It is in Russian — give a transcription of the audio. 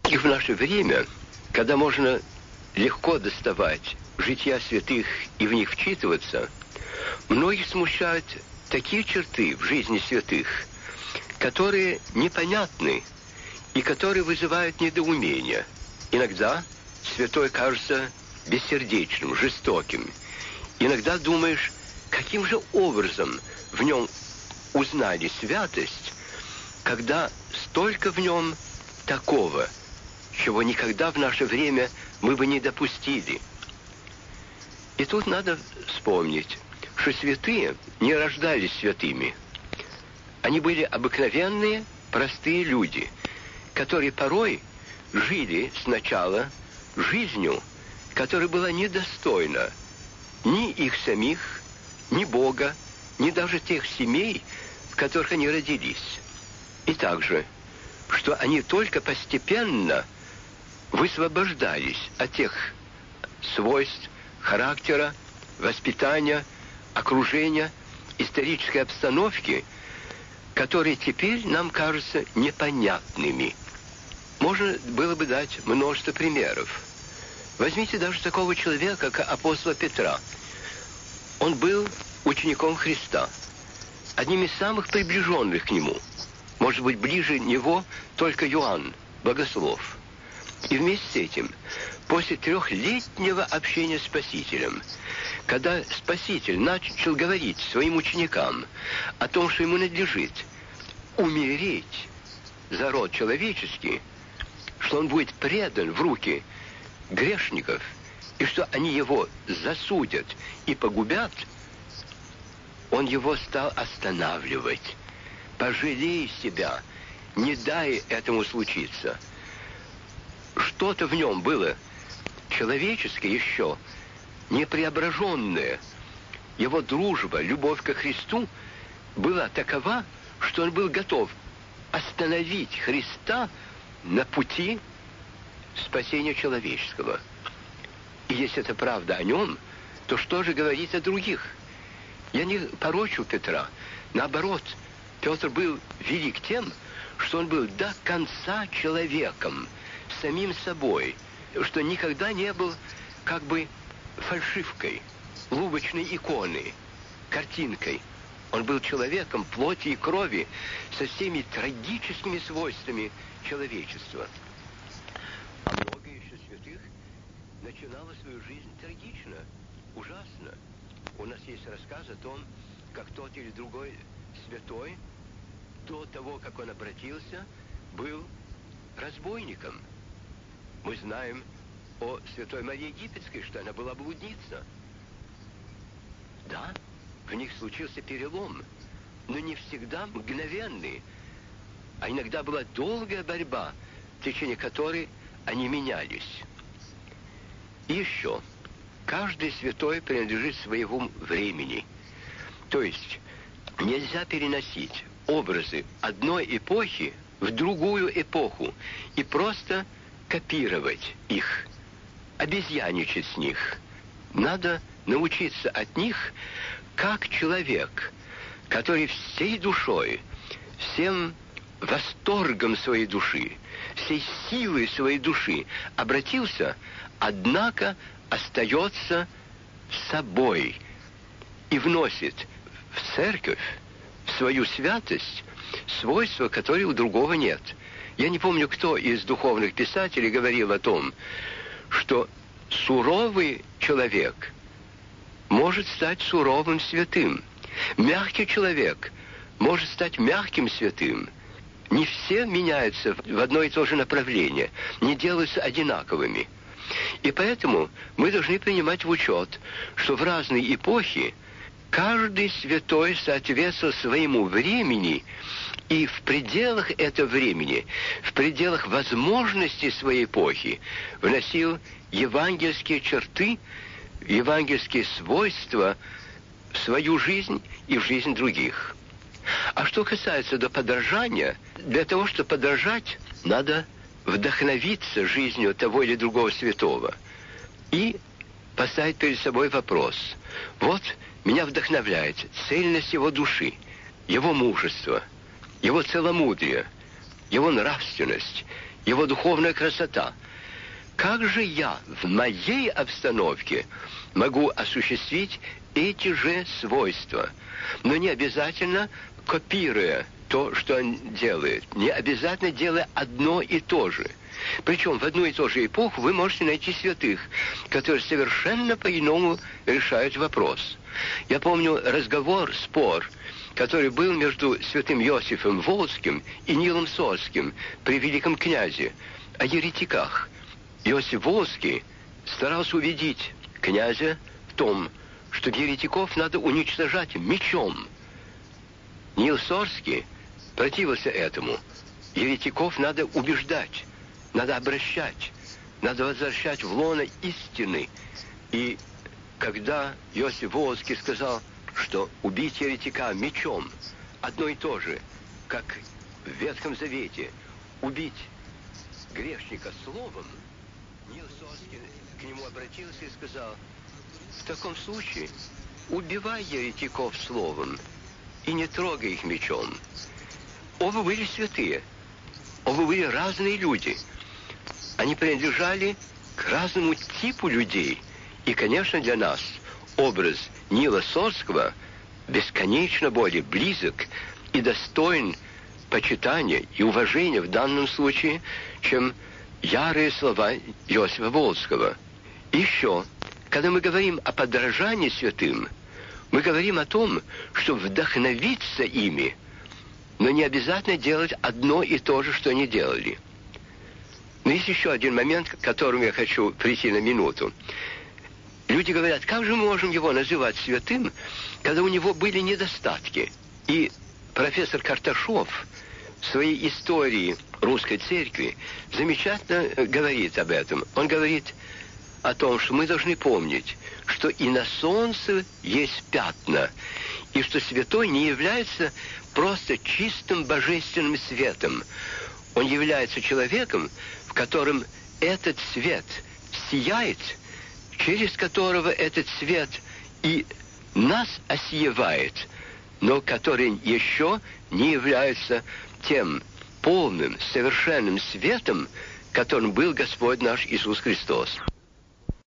И в наше время, когда можно легко доставать жития святых и в них вчитываться, многих смущают такие черты в жизни святых, которые непонятны и которые вызывают недоумение. Иногда святой кажется бессердечным, жестоким. Иногда думаешь, каким же образом в нем узнали святость, когда столько в нем такого, чего никогда в наше время мы бы не допустили. И тут надо вспомнить, что святые не рождались святыми. Они были обыкновенные, простые люди, которые порой жили сначала жизнью, которая была недостойна ни их самих, ни Бога, ни даже тех семей, в которых они родились. И также, что они только постепенно высвобождались от тех свойств, характера, воспитания, окружения, исторической обстановки, которые теперь нам кажутся непонятными. Можно было бы дать множество примеров. Возьмите даже такого человека, как апостола Петра. Он был учеником Христа, одним из самых приближенных к нему. Может быть, ближе него только Иоанн, богослов. И вместе с этим, после 3-летнего общения с Спасителем, когда Спаситель начал говорить своим ученикам о том, что ему надлежит умереть за род человеческий, что он будет предан в руки грешников, и что они его засудят и погубят, он его стал останавливать. Пожалей себя, не дай этому случиться. Что-то в нем было человеческое еще, непреображенное. Его дружба, любовь ко Христу была такова, что он был готов остановить Христа на пути спасения человеческого. И если это правда о нем, то что же говорить о других? Я не порочу Петра. Наоборот, Петр был велик тем, что он был до конца человеком, самим собой, что никогда не был как бы фальшивкой, лубочной иконой, картинкой. Он был человеком плоти и крови со всеми трагическими свойствами человечества. А много еще святых начинало свою жизнь трагично, ужасно. У нас есть рассказ о том, как тот или другой святой до того, как он обратился, был разбойником. Мы знаем о святой Марии Египетской, что она была блудница. Да, в них случился перелом, но не всегда мгновенный, а иногда была долгая борьба, в течение которой они менялись. И еще, каждый святой принадлежит своему времени. То есть нельзя переносить образы одной эпохи в другую эпоху и просто копировать их, обезьяничать с них. Надо научиться от них, как человек, который всей душой, всем восторгом своей души, всей силой своей души обратился, однако остается собой и вносит в церковь, в свою святость, свойства, которые у другого нет. Я не помню, кто из духовных писателей говорил о том, что суровый человек может стать суровым святым. Мягкий человек может стать мягким святым. Не все меняются в одно и то же направление, не делаются одинаковыми. И поэтому мы должны принимать в учет, что в разные эпохи каждый святой соответствовал своему времени, и в пределах этого времени, в пределах возможностей своей эпохи, вносил евангельские черты, евангельские свойства в свою жизнь и в жизнь других. А что касается до подражания, для того, чтобы подражать, надо вдохновиться жизнью того или другого святого и поставить перед собой вопрос. Вот меня вдохновляет цельность его души, его мужество, его целомудрие, его нравственность, его духовная красота. Как же я в моей обстановке могу осуществить эти же свойства, но не обязательно копируя то, что он делает, не обязательно делая одно и то же. Причем в одну и ту же эпоху вы можете найти святых, которые совершенно по-иному решают вопрос. Я помню разговор, спор, который был между святым Иосифом Волжским и Нилом Сорским при великом князе о еретиках. Иосиф Волжский старался убедить князя в том, что еретиков надо уничтожать мечом. Нил Сорский противился этому. Еретиков надо убеждать, надо обращать, надо возвращать в лоно истины. И когда Иосиф Волжский сказал, что убить еретика мечом одно и то же, как в Ветхом Завете убить грешника словом, Нил Сорский к нему обратился и сказал: в таком случае убивай еретиков словом и не трогай их мечом. Оба были святые, оба были разные люди. Они принадлежали к разному типу людей. И, конечно, для нас образ Нила Сорского бесконечно более близок и достоин почитания и уважения в данном случае, чем ярые слова Иосифа Волжского. Еще, когда мы говорим о подражании святым, мы говорим о том, что вдохновиться ими, но не обязательно делать одно и то же, что они делали. Но есть еще один момент, к которому я хочу прийти на минуту. Люди говорят, как же мы можем его называть святым, когда у него были недостатки? И профессор Карташов в своей истории русской церкви замечательно говорит об этом. Он говорит о том, что мы должны помнить, что и на солнце есть пятна, и что святой не является просто чистым божественным светом. Он является человеком, в котором этот свет сияет, через которого этот свет и нас осиевает, но который еще не является тем полным, совершенным светом, которым был Господь наш Иисус Христос.